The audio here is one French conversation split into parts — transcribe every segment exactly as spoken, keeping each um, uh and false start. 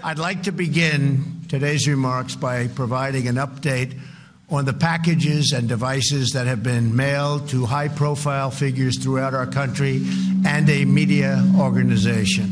I'd like to begin today's remarks by providing an update on the packages and devices that have been mailed to high-profile figures throughout our country and a media organization.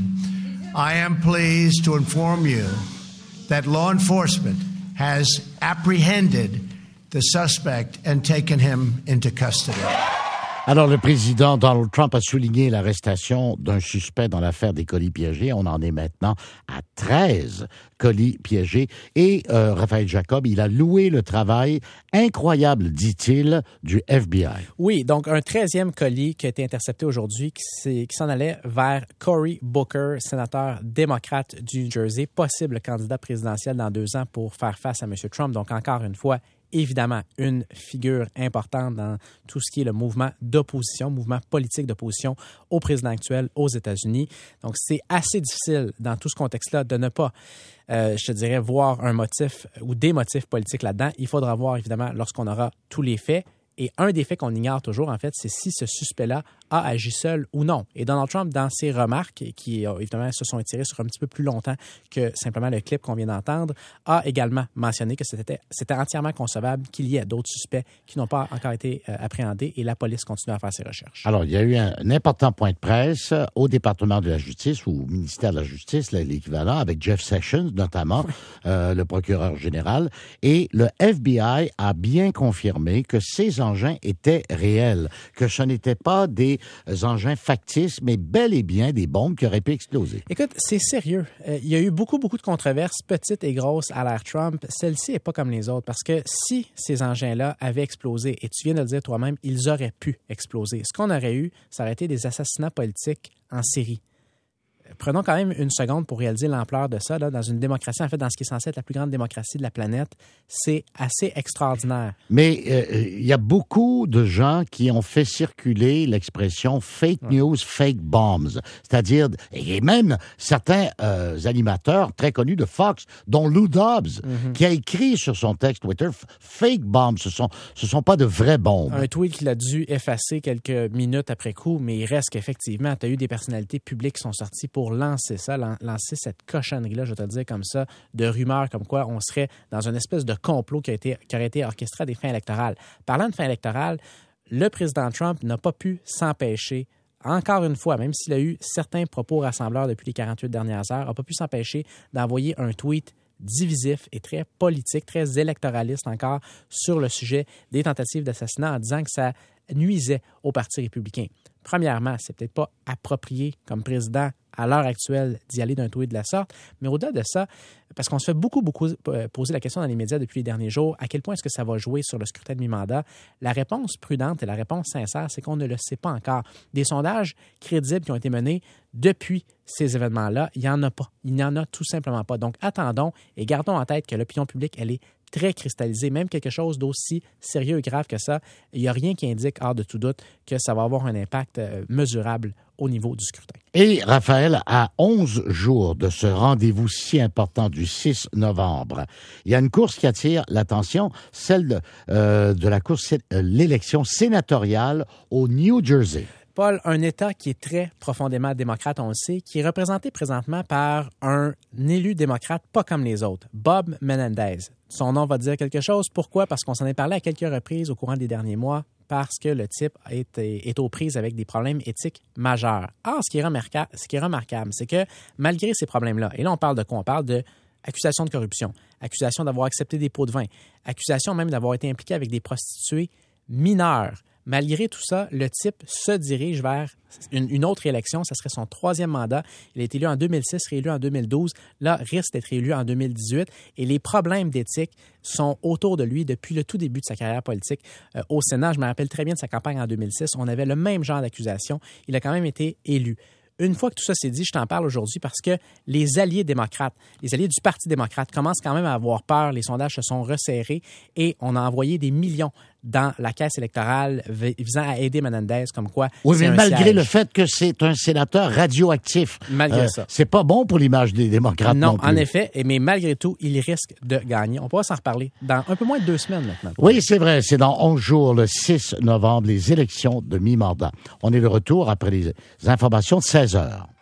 I am pleased to inform you that law enforcement has apprehended the suspect and taken him into custody. Alors, le président Donald Trump a souligné l'arrestation d'un suspect dans l'affaire des colis piégés. On en est maintenant à treize colis piégés. Et euh, Raphaël Jacob, il a loué le travail incroyable, dit-il, du F B I. Oui, donc un treizième colis qui a été intercepté aujourd'hui, qui, qui s'en allait vers Cory Booker, sénateur démocrate du New Jersey, possible candidat présidentiel dans deux ans pour faire face à M. Trump. Donc, encore une fois, évidemment, une figure importante dans tout ce qui est le mouvement d'opposition, mouvement politique d'opposition au président actuel aux États-Unis. Donc, c'est assez difficile dans tout ce contexte-là de ne pas, euh, je te dirais, voir un motif ou des motifs politiques là-dedans. Il faudra voir, évidemment, lorsqu'on aura tous les faits. Et un des faits qu'on ignore toujours, en fait, c'est si ce suspect-là a agi seul ou non. Et Donald Trump, dans ses remarques, qui évidemment se sont étirées sur un petit peu plus longtemps que simplement le clip qu'on vient d'entendre, a également mentionné que c'était, c'était entièrement concevable qu'il y ait d'autres suspects qui n'ont pas encore été euh, appréhendés et la police continue à faire ses recherches. Alors, il y a eu un, un important point de presse au département de la Justice ou au ministère de la Justice, l'équivalent, avec Jeff Sessions notamment, euh, le procureur général, et le F B I a bien confirmé que ces engins étaient réels, que ce n'étaient pas des engins factices, mais bel et bien des bombes qui auraient pu exploser. Écoute, c'est sérieux. Euh, il y a eu beaucoup, beaucoup de controverses, petites et grosses, à l'ère Trump. Celle-ci n'est pas comme les autres, parce que si ces engins-là avaient explosé, et tu viens de le dire toi-même, ils auraient pu exploser. Ce qu'on aurait eu, ça aurait été des assassinats politiques en série. Prenons quand même une seconde pour réaliser l'ampleur de ça. Là, dans une démocratie, en fait, dans ce qui est censé être la plus grande démocratie de la planète, c'est assez extraordinaire. Mais il euh, y a beaucoup de gens qui ont fait circuler l'expression « fake news, ouais. fake bombs ». C'est-à-dire, et même certains euh, animateurs très connus de Fox, dont Lou Dobbs, mm-hmm. qui a écrit sur son texte Twitter « fake bombs », ce sont, ce sont pas de vraies bombes. Un tweet qu'il a dû effacer quelques minutes après coup, mais il reste qu'effectivement, tu as eu des personnalités publiques qui sont sorties pour lancer ça, lancer cette cochonnerie-là, je vais te le dire comme ça, de rumeurs comme quoi on serait dans une espèce de complot qui, a été, qui aurait été orchestré à des fins électorales. Parlant de fins électorales, le président Trump n'a pas pu s'empêcher, encore une fois, même s'il a eu certains propos rassembleurs depuis les quarante-huit dernières heures, n'a pas pu s'empêcher d'envoyer un tweet divisif et très politique, très électoraliste encore, sur le sujet des tentatives d'assassinat en disant que ça nuisait au Parti républicain. Premièrement, c'est peut-être pas approprié comme président à l'heure actuelle d'y aller d'un tweet de la sorte, mais au-delà de ça, parce qu'on se fait beaucoup, beaucoup poser la question dans les médias depuis les derniers jours, à quel point est-ce que ça va jouer sur le scrutin de mi-mandat? La réponse prudente et la réponse sincère, c'est qu'on ne le sait pas encore. Des sondages crédibles qui ont été menés depuis ces événements-là, il n'y en a pas. Il n'y en a tout simplement pas. Donc, attendons et gardons en tête que l'opinion publique, elle est très cristallisée, même quelque chose d'aussi sérieux et grave que ça. Il n'y a rien qui indique, hors de tout doute, que ça va avoir un impact euh, mesurable au niveau du scrutin. Et Raphaël, à onze jours de ce rendez-vous si important du six novembre, il y a une course qui attire l'attention, celle de, euh, de la course, euh, l'élection sénatoriale au New Jersey. Paul, un État qui est très profondément démocrate, on le sait, qui est représenté présentement par un élu démocrate pas comme les autres, Bob Menendez. Son nom va dire quelque chose. Pourquoi? Parce qu'on s'en est parlé à quelques reprises au courant des derniers mois, parce que le type est, est aux prises avec des problèmes éthiques majeurs. Or, ce qui est remarquable, ce qui est remarquable, c'est que malgré ces problèmes-là, et là on parle de quoi? On parle de accusation de corruption, accusation d'avoir accepté des pots de vin, accusation même d'avoir été impliqué avec des prostituées mineures. Malgré tout ça, le type se dirige vers une, une autre élection. Ça serait son troisième mandat. Il a été élu en deux mille six, réélu en deux mille douze. Là, risque d'être élu en deux mille dix-huit. Et les problèmes d'éthique sont autour de lui depuis le tout début de sa carrière politique euh, au Sénat. Je me rappelle très bien de sa campagne en deux mille six. On avait le même genre d'accusation. Il a quand même été élu. Une fois que tout ça s'est dit, je t'en parle aujourd'hui parce que les alliés démocrates, les alliés du Parti démocrate commencent quand même à avoir peur. Les sondages se sont resserrés et on a envoyé des millions dans la caisse électorale visant à aider Menendez, comme quoi... Oui, c'est mais un malgré siège. le fait que c'est un sénateur radioactif. Malgré euh, ça. C'est pas bon pour l'image des démocrates non, non plus. En effet, mais malgré tout, il risque de gagner. On pourra s'en reparler dans un peu moins de deux semaines maintenant. Oui, c'est vrai. C'est dans onze jours, le six novembre, les élections de mi-mandat. On est de retour après les informations de seize heures.